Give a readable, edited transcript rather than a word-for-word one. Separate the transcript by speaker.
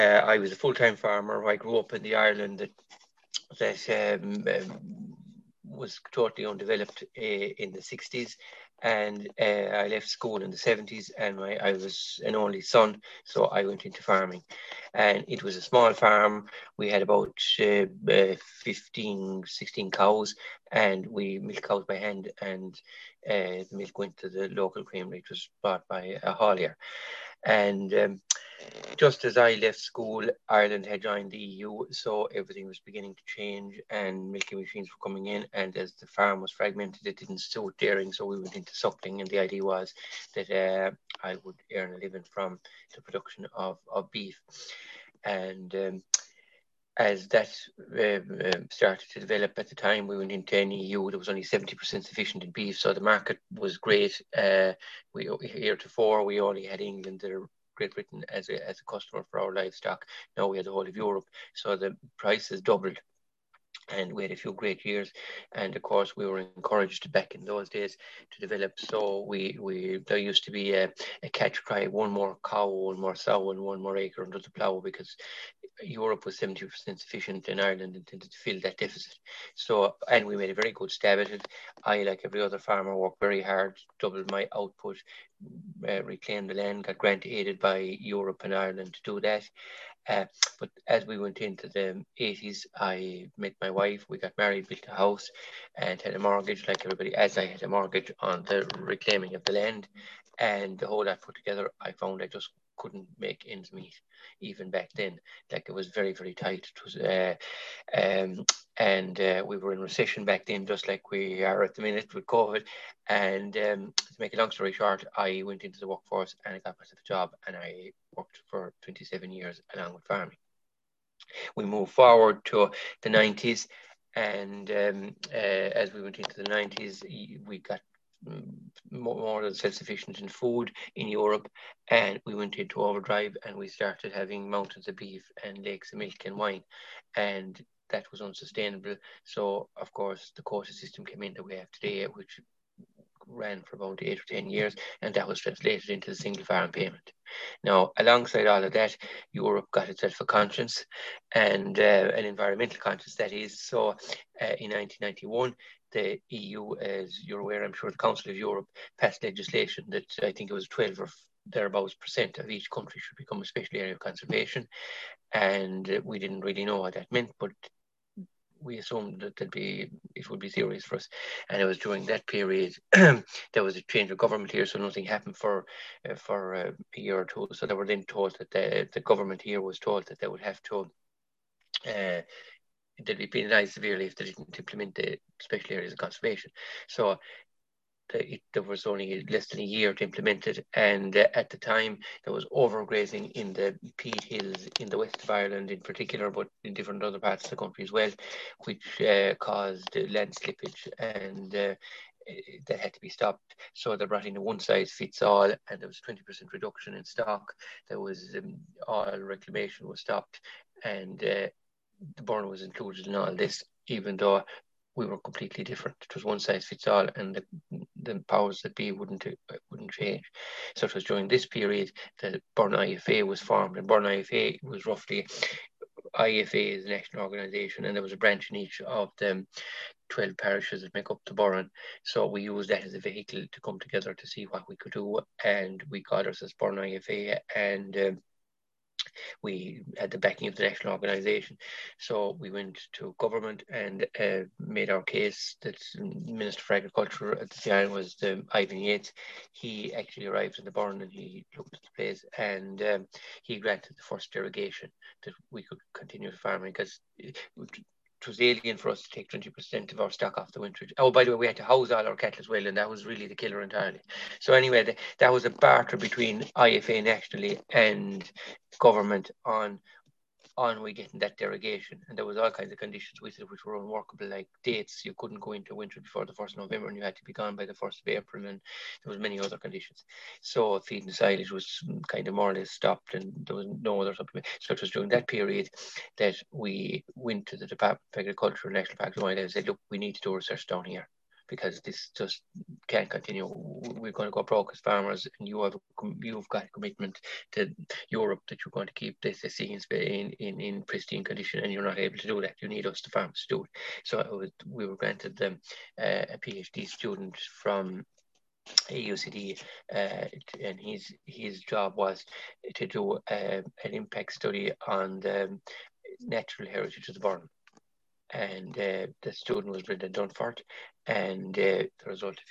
Speaker 1: I was a full-time farmer. I grew up in the Ireland that was totally undeveloped in the 60s. And I left school in the 70s, and I was an only son, so I went into farming. And it was a small farm. We had about 15, 16 cows, and we milked cows by hand, and the milk went to the local creamery. It was bought by a haulier. And just as I left school, Ireland had joined the EU, so everything was beginning to change and milking machines were coming in. And as the farm was fragmented, it didn't suit dairying, so we went into suckling. And the idea was that I would earn a living from the production of beef. And as that started to develop at the time, we went into an EU. There was only 70% sufficient in beef, so the market was great. We heretofore we only had England or Great Britain as a customer for our livestock. Now we had the whole of Europe, so the prices doubled. And we had a few great years, and of course we were encouraged back in those days to develop. So we there used to be a catch cry: one more cow, one more sow, and one more acre under the plough, because Europe was 70% sufficient, and Ireland intended to fill that deficit. So, and we made a very good stab at it. I, like every other farmer, worked very hard, doubled my output, reclaimed the land, got grant aided by Europe and Ireland to do that. Uh, but as we went into the 80s, I met my wife, we got married, built a house, and had a mortgage like everybody, as I had a mortgage on the reclaiming of the land. And the whole lot put together, I found I just couldn't make ends meet even back then. Like, it was very, very tight. It was, and we were in recession back then, just like we are at the minute with COVID. And to make a long story short, I went into the workforce and I got myself a job, and I worked for 27 years along with farming. We moved forward to the 90s, and as we went into the 90s, we got more than self-sufficient in food in Europe, and we went into overdrive, and we started having mountains of beef and lakes of milk and wine, and that was unsustainable. So of course the quota system came in that we have today, which ran for about 8 or 10 years, and that was translated into the single farm payment. Now, alongside all of that, Europe got itself a conscience, and an environmental conscience, that is. So in 1991, the EU, as you're aware, I'm sure the Council of Europe passed legislation that I think it was 12 or thereabouts percent of each country should become a special area of conservation. And we didn't really know what that meant, but we assumed that it would be serious for us. And it was during that period there was a change of government here, so nothing happened for a year or two. So they were then told that the government here was told that they would have to uh, they'd be penalised severely if they didn't implement the special areas of conservation. So there was only less than a year to implement it, and at the time there was overgrazing in the peat hills in the west of Ireland in particular, but in different other parts of the country as well, which caused land slippage, and that had to be stopped. So they brought in a one size fits all, and there was 20% reduction in stock. There was all reclamation was stopped, and the burn was included in all this, even though we were completely different. It was one size fits all, and the powers that be wouldn't change. So it was during this period that Burn IFA was formed, and Burn IFA was roughly IFA is a national organisation, and there was a branch in each of the 12 parishes that make up the Burren. So we used that as a vehicle to come together to see what we could do, and we called ourselves Burn IFA, and we had the backing of the national organisation. So we went to government and made our case. That Minister for Agriculture at the time was Ivan Yates. He actually arrived in the Burren and he looked at the place, and he granted the first derogation that we could continue farming, because it was alien for us to take 20% of our stock off the winter. Oh, by the way, we had to house all our cattle as well, and that was really the killer entirely. So anyway, that was a barter between IFA nationally and government on we getting that derogation, and there was all kinds of conditions with it which were unworkable, like dates. You couldn't go into winter before the 1st of November, and you had to be gone by the 1st of April, and there was many other conditions. So feed and silage was kind of more or less stopped, and there was no other supplement. So it was during that period that we went to the Department of Agriculture and National Parks and Wildlife and said, look, we need to do research down here, because this just can't continue. We're going to go broke as farmers, and you've got a commitment to Europe that you're going to keep this scenes in pristine condition, and you're not able to do that. You need us, the farmers, to do it. So we were granted a PhD student from UCD, and his job was to do an impact study on the natural heritage of the Burren. And the student was Brendan Dunford, and the result,